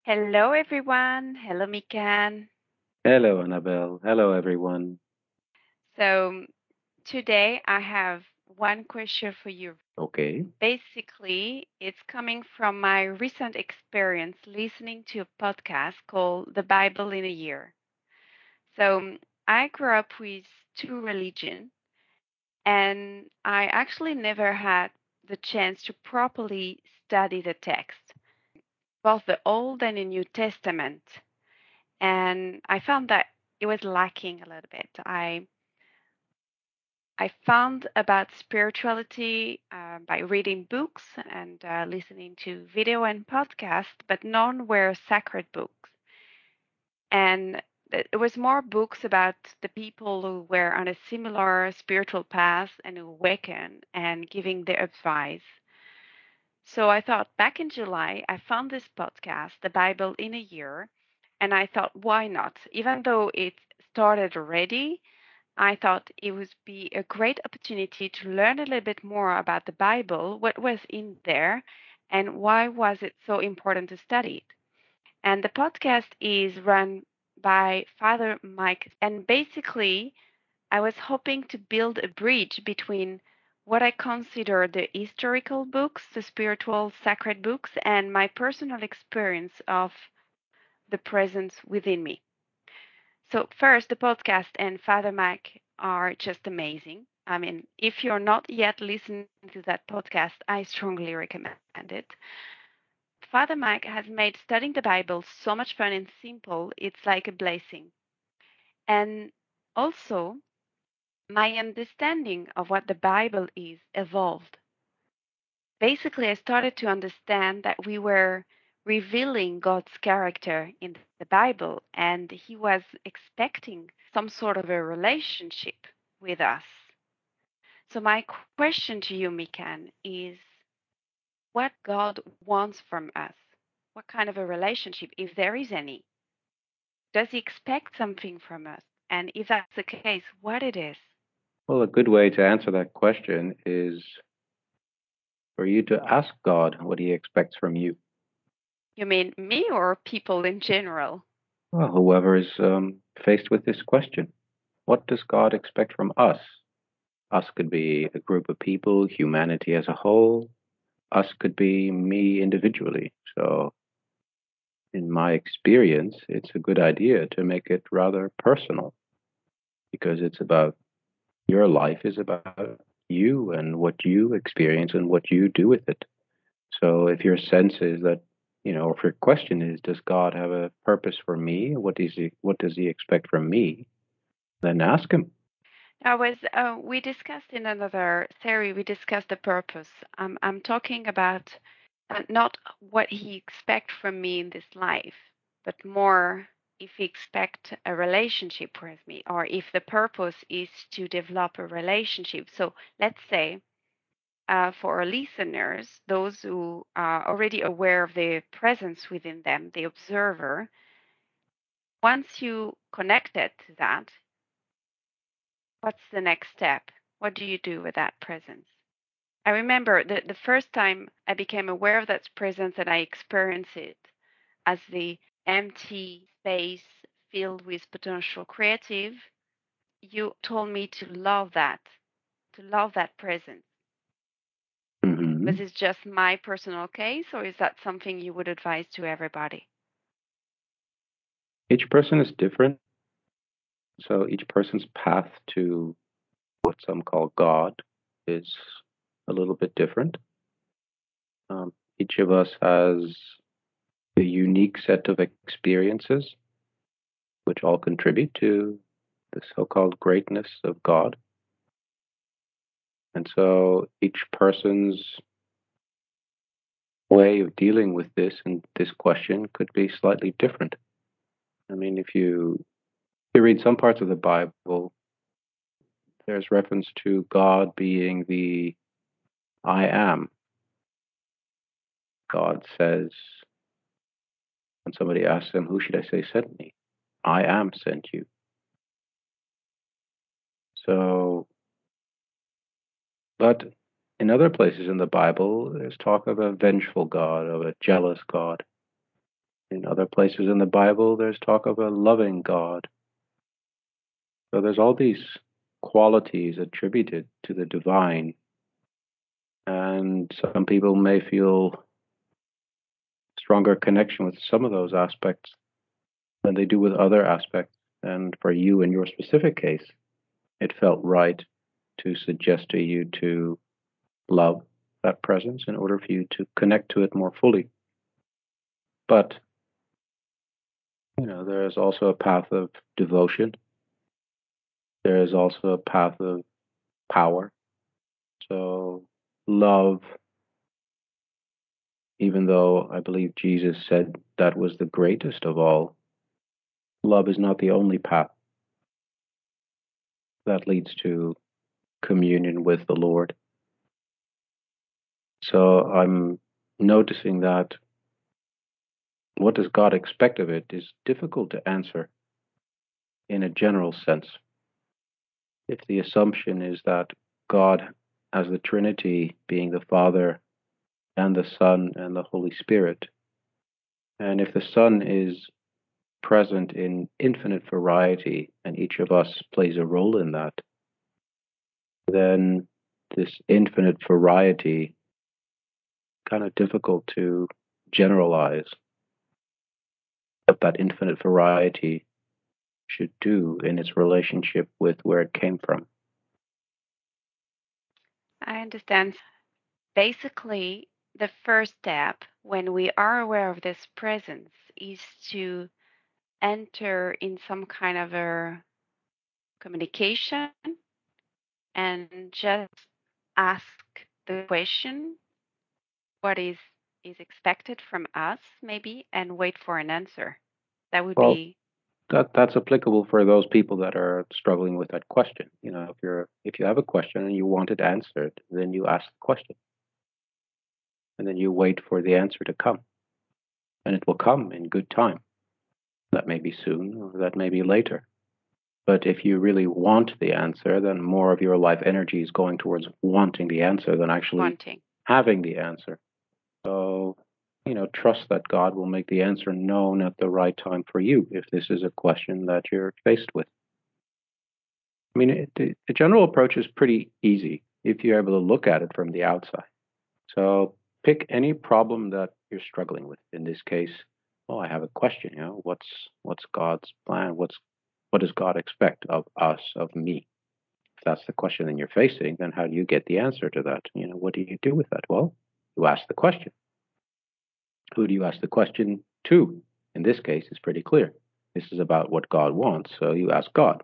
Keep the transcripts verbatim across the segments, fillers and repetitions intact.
Hello, everyone. Hello, Mikan. Hello, Annabelle. Hello, everyone. So, today I have one question for you. Okay. Basically, it's coming from my recent experience listening to a podcast called The Bible in a Year. So, I grew up with two religions, and I actually never had the chance to properly study the text, both the Old and the New Testament. And I found that it was lacking a little bit. I I found about spirituality uh, by reading books and uh, listening to video and podcast, but none were sacred books. And it it was more books about the people who were on a similar spiritual path and who awakened and giving their advice. So I thought back in July, I found this podcast, The Bible in a Year, and I thought, why not? Even though it started already, I thought it would be a great opportunity to learn a little bit more about the Bible, what was in there, and why was it so important to study it. And the podcast is run by Father Mike, and basically I was hoping to build a bridge between what I consider the historical books, the spiritual sacred books, and my personal experience of the presence within me. So, first, the podcast and Father Mike are just amazing. I mean, if you're not yet listening to that podcast, I strongly recommend it. Father Mike has made studying the Bible so much fun and simple, it's like a blessing. And also, my understanding of what the Bible is evolved. Basically, I started to understand that we were revealing God's character in the Bible, and He was expecting some sort of a relationship with us. So, my question to you, Mikan, is what God wants from us? What kind of a relationship, if there is any? Does He expect something from us? And if that's the case, what it is? Well, a good way to answer that question is for you to ask God what He expects from you. You mean me or people in general? Well, whoever is um, faced with this question, what does God expect from us? Us could be a group of people, humanity as a whole. Us could be me individually. So, in my experience, it's a good idea to make it rather personal because it's about your life is about you and what you experience and what you do with it. So if your sense is that, you know, if your question is, does God have a purpose for me? What is he, what does he expect from me? Then ask him. I was, uh, we discussed in another theory, we discussed the purpose. Um, I'm talking about uh, not what he expects from me in this life, but more if he expect a relationship with me, or if the purpose is to develop a relationship. So let's say uh, for our listeners, those who are already aware of the presence within them, the observer, once you connect it to that, what's the next step? What do you do with that presence? I remember the, the first time I became aware of that presence and I experienced it as the empty space filled with potential creative. You told me to love that, to love that presence. Was Hmm. this just my personal case, or is that something you would advise to everybody? Each person is different. So each person's path to what some call God is a little bit different. Um, each of us has a unique set of experiences, which all contribute to the so called greatness of God. And so each person's way of dealing with this and this question could be slightly different. I mean, if you, you read some parts of the Bible, there's reference to God being the I am. God says, when somebody asks him, who should I say sent me? I am sent you. So, but in other places in the Bible, there's talk of a vengeful God, of a jealous God. In other places in the Bible, there's talk of a loving God. So there's all these qualities attributed to the divine, and some people may feel stronger connection with some of those aspects than they do with other aspects. And for you, in your specific case, it felt right to suggest to you to love that presence in order for you to connect to it more fully. But, you know, there is also a path of devotion. There is also a path of power. So, love, even though I believe Jesus said that was the greatest of all, love is not the only path that leads to communion with the Lord. So I'm noticing that what does God expect of it is difficult to answer in a general sense. If the assumption is that God, as the Trinity, being the Father and the Son and the Holy Spirit, and if the Son is present in infinite variety and each of us plays a role in that, then this infinite variety kind of difficult to generalize what that infinite variety should do in its relationship with where it came from. I understand. Basically, the first step when we are aware of this presence is to enter in some kind of a communication and just ask the question what is is expected from us maybe and wait for an answer. That would Well, be that that's applicable for those people that are struggling with that question. You know, if you're if you have a question and you want it answered, then you ask the question, and then you wait for the answer to come, and it will come in good time. That may be soon, or that may be later. But if you really want the answer, then more of your life energy is going towards wanting the answer than actually wanting. having the answer. So, you know, trust that God will make the answer known at the right time for you if this is a question that you're faced with. I mean, it, the, the general approach is pretty easy if you're able to look at it from the outside. So pick any problem that you're struggling with. In this case, well, I have a question. You know, what's what's God's plan? What's what does God expect of us, of me? If that's the question that you're facing, then how do you get the answer to that? You know, what do you do with that? Well, you ask the question. Who do you ask the question to? In this case, it's pretty clear. This is about what God wants, so you ask God.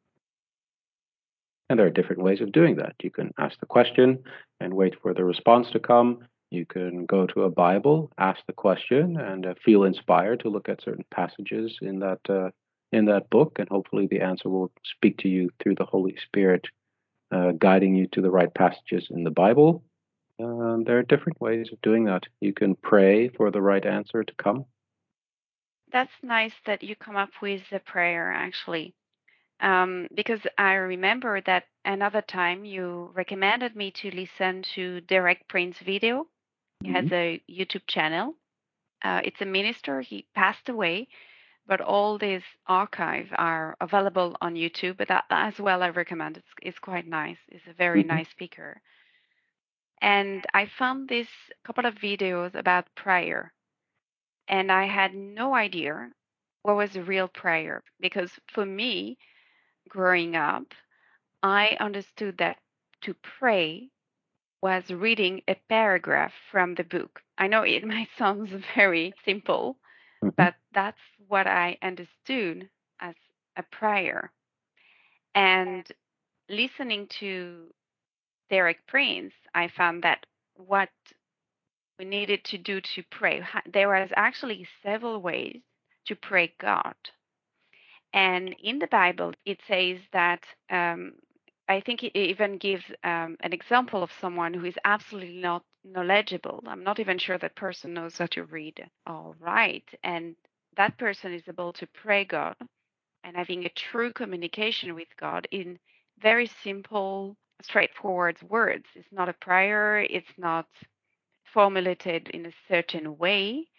And there are different ways of doing that. You can ask the question and wait for the response to come. You can go to a Bible, ask the question, and uh, feel inspired to look at certain passages in that uh, in that book, and hopefully the answer will speak to you through the Holy Spirit, uh, guiding you to the right passages in the Bible. Um, there are different ways of doing that. You can pray for the right answer to come. That's nice that you come up with the prayer actually. Um, because I remember that another time you recommended me to listen to Derek Prince video. He has Hmm. a YouTube channel. Uh, it's a minister. He passed away, but all these archives are available on YouTube. But that as well, I recommend. It's, it's quite nice. It's a very Hmm. nice speaker. And I found this couple of videos about prayer, and I had no idea what was a real prayer because for me, growing up, I understood that to pray was reading a paragraph from the book. I know it might sound very simple, Hmm. but that's what I understood as a prayer. And listening to Derek Prince, I found that what we needed to do to pray, there was actually several ways to pray God. And in the Bible, it says that um, I think it even gives um, an example of someone who is absolutely not knowledgeable. I'm not even sure that person knows how to read or write. And that person is able to pray God and having a true communication with God in very simple, straightforward words. It's not a prayer, it's not formulated in a certain way,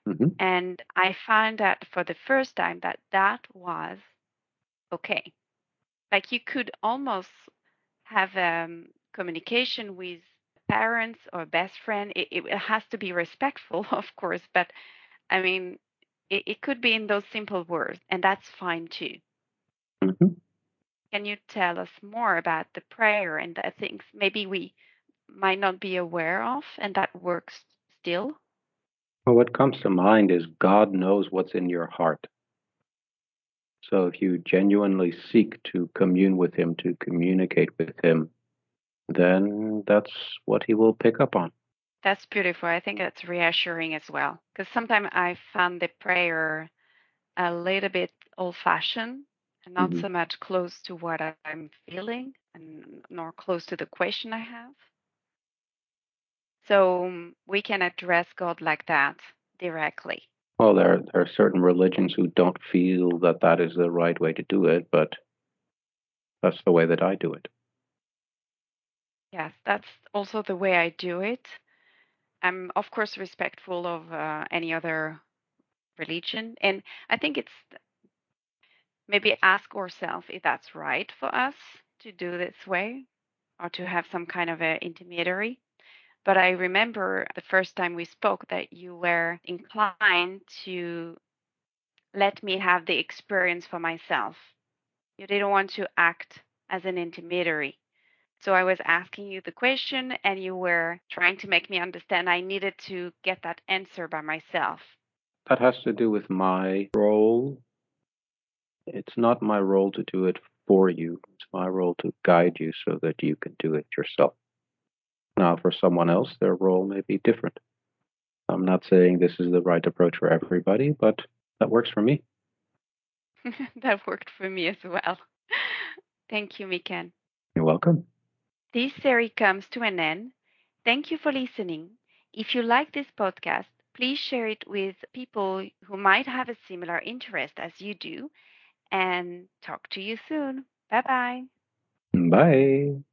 Hmm. And I found out for the first time that that was okay. Like you could almost have um, communication with parents or best friend. It, it has to be respectful, of course, but I mean, it, it could be in those simple words, and that's fine too. Hmm. Can you tell us more about the prayer and the things maybe we might not be aware of and that works still? Well, what comes to mind is God knows what's in your heart. So if you genuinely seek to commune with Him, to communicate with Him, then that's what He will pick up on. That's beautiful. I think that's reassuring as well. Because sometimes I found the prayer a little bit old fashioned and not Hmm. so much close to what I'm feeling and nor close to the question I have. So um, we can address God like that directly. Well, there, there are certain religions who don't feel that that is the right way to do it, but that's the way that I do it. Yes, that's also the way I do it. I'm, of course, respectful of uh, any other religion. And I think it's maybe ask ourselves if that's right for us to do this way or to have some kind of a intermediary. But I remember the first time we spoke that you were inclined to let me have the experience for myself. You didn't want to act as an intermediary. So I was asking you the question and you were trying to make me understand I needed to get that answer by myself. That has to do with my role. It's not my role to do it for you. It's my role to guide you so that you can do it yourself. Now, for someone else, their role may be different. I'm not saying this is the right approach for everybody, but that works for me. That worked for me as well. Thank you, Mikan. You're welcome. This series comes to an end. Thank you for listening. If you like this podcast, please share it with people who might have a similar interest as you do and talk to you soon. Bye bye. Bye.